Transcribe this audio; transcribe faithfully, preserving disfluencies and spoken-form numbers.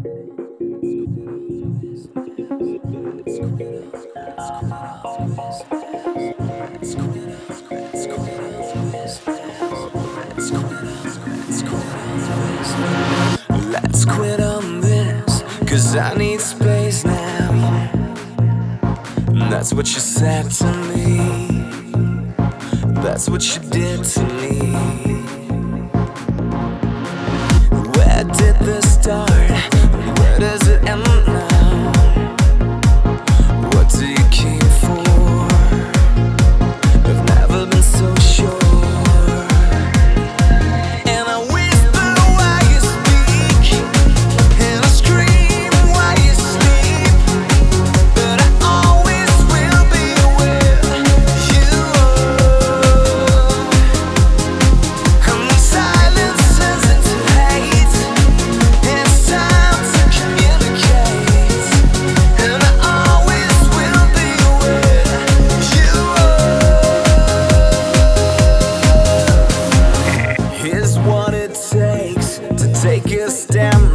Let's quit on this, 'cause I need space now. That's what you said to me. That's what you did to me. Where did this start? Where does it end now? What do you keep for? I've never been so sure. Take a stand